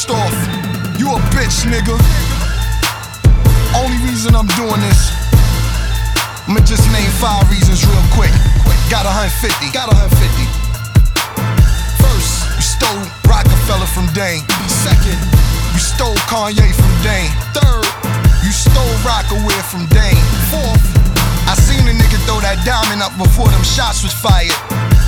First off, you a bitch, nigga. Only reason I'm doing this, I'ma just name 5 reasons real quick. Got 150. First, you stole Rockefeller from Dame. Second, you stole Kanye from Dame. Third, you stole Rockaway from Dame. Fourth, I seen a nigga throw that diamond up before them shots was fired.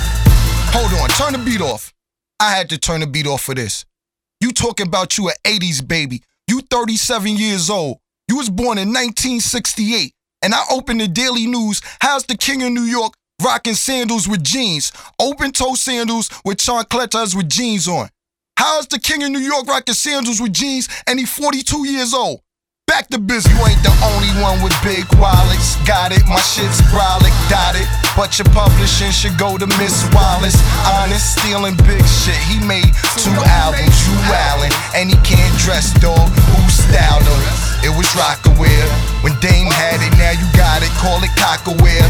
Hold on, turn the beat off. I had to turn the beat off for this. You talking about you an 80s baby. You 37 years old. You was born in 1968. And I opened the Daily News. How's the king of New York rocking sandals with jeans? Open-toe sandals with chancletas with jeans on. How's the king of New York rocking sandals with jeans and he 42 years old? Back to business. You ain't the only one with big wallets. Got it, my shit's brolic, dotted. But your publishing should go to Miss Wallace. Honest, stealing big shit. He made 2 albums, you Allen. And he can't dress, dog. Who styled him? It was Rockaway. When Dame had it, now you got it. Call it Cockaway.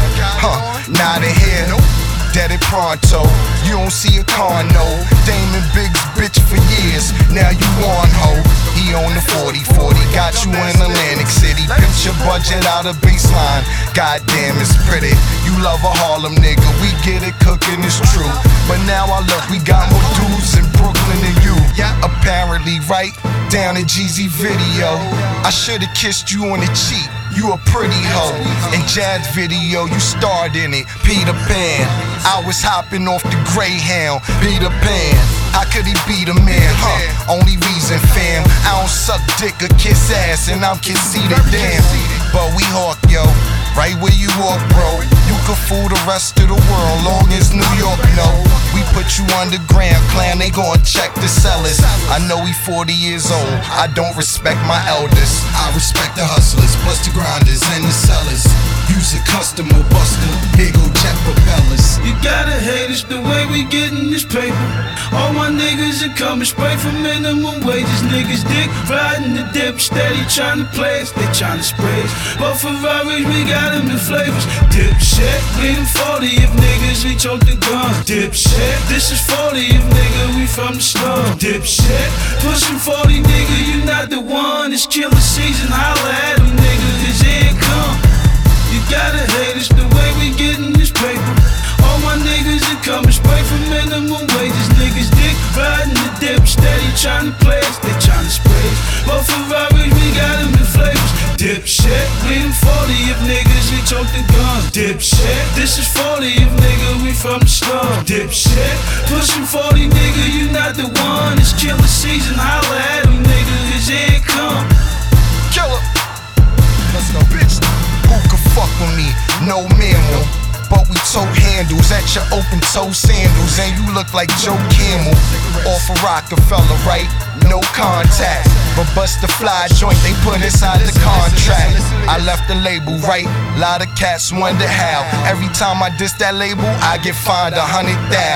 Not in here. Dead it pronto. You don't see a car, no. Dame and Big's bitch for years. Now you on ho. He on the 40-40. Got you in Atlantic City. Pinch your budget out of baseline. Goddamn, it's pretty. You love a Harlem nigga. We get it cooking, it's true. But now I look, we got more dudes in Brooklyn than you. Apparently, right down in Jeezy video. I should've kissed you on the cheek. You a pretty hoe. In Jazz video, you starred in it. Peter Pan. I was hopping off the Greyhound. Peter Pan. How could he be the man? Only reason, fam. I don't suck dick or kiss ass, and I'm conceited, damn. But we hawk, yo. Right where you walk, bro. You can fool the rest of the world, long as New York know. We put you underground, clan, they gon' check the cellars. I know he 40 years old, I don't respect my elders. I respect the hustlers, plus the grinders and the sellers. Use a customer buster, here go jet propellers. You gotta hate us the way we gettin' this paper. All my niggas are coming straight from minimum wages. Niggas dick riding the dip, steady trying to play us, they trying to spray us. But Ferraris, we got them in flavors. Dipshit, we them 40th niggas, we choke the guns. Dipshit, this is 40th nigga, we from the slum. Dipshit, pushing 40 nigga, you not the one. It's killer season, holla at them niggas, it's here come. You gotta hate us the way we gettin' this paper. All my niggas are coming straight from minimum wages. Niggas dick riding the dip, steady trying to play us, they trying to spray us. But Ferraris, we got them in flavors. Dipshit, we them 40th niggas, we choke the guns. Dipshit, this is 40th nigga, we from the slum. Dipshit, pushing 40 nigga, you not the one. It's killer season, holla at them nigga, cause here it come. Killer. Let's go, bitch. Who could fuck with me? No mammal. But we toe handles at your open toe sandals. And you look like Joe Camel. Off a Rockefeller, right? No contact. But bust the fly joint they put inside the contract. I left the label, right? Lot of cats wonder how. Every time I diss that label, I get fined 100,000.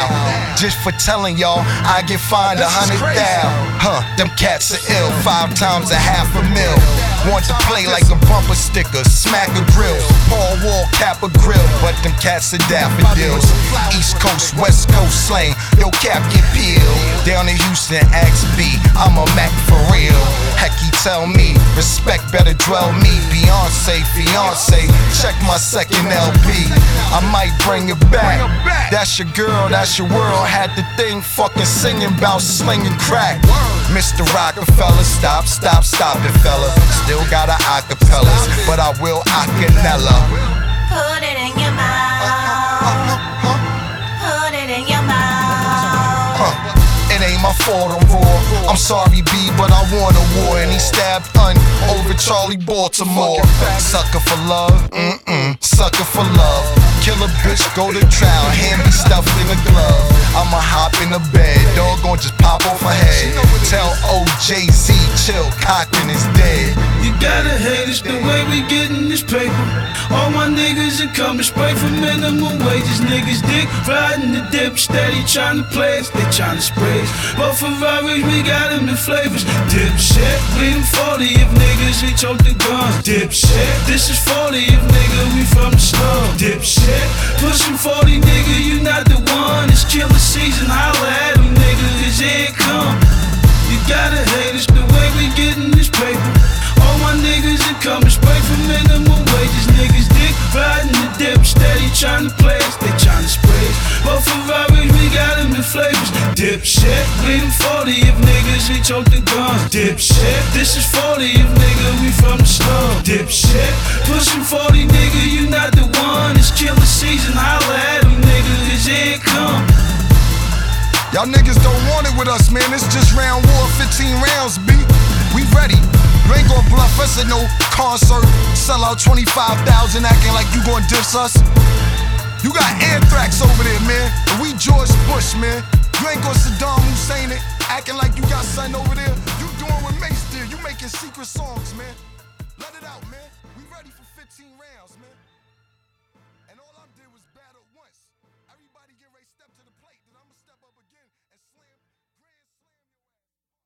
Just for telling y'all, I get fined 100,000. Them cats are ill. 5 times a $500,000. Want to play like a bumper sticker, smack a grill. Paul Wall, cap a grill, but them cats are daffodils. East Coast, West Coast slang, yo cap get peeled. Down in Houston, ask B, I'm a Mac for real. Heck, he tell me, respect better dwell me. Beyonce, fiance, check my second LP. I might bring it back. That's your girl, that's your world. Had the thing fucking singing about slinging crack. Mr. Rockefeller, stop it, fella. Still got a acapellas, but I will acapella. Put it in your mouth. Put it in your mouth. It ain't my fault I'm raw. I'm sorry, B, but I want a war. And he stabbed Un over Charlie Baltimore. Sucker for love, sucker for love. Kill a bitch, go to trial, hand me stuffed in a glove. I'ma hop in the bed, dog gon' just pop off her head. Tell OJZ, chill, Cochran is dead. You gotta hate us the way we gettin' this paper. All my niggas are coming straight from minimum wages. Niggas dick riding the dip, steady trying to play us, they trying to spray us. But Ferraris, we got them in flavors. Dipshit, we them 40th niggas, we choke the guns. Dipshit, this is 40th nigga, we from the slum. Dipshit, pushing 40 nigga, you not the one. It's killer season, holla at them nigga, cause here it come. You gotta hate us the way we getting this paper. All my niggas are coming straight from minimum wages. Niggas dick riding the dip, steady trying to play us, they trying to spray us. But Ferraris, we got them in flavors. Dipshit, we them 40 if niggas, we choke the guns. Dipshit, this is 40 if nigga, we from the slum. Dipshit, pushing 40 nigga, you not the one. It's killer season, holla at them nigga, cause here it come. Y'all niggas don't want it with us, man. It's just round war, 15 rounds, B. We ready. You ain't gon' bluff us at no concert. Sell out 25,000 acting like you gon' diss us. You got anthrax over there, man. And we George Bush, man. You ain't gon' Saddam Hussein it, acting like you got something over there. You doing what Mace did. You making secret songs.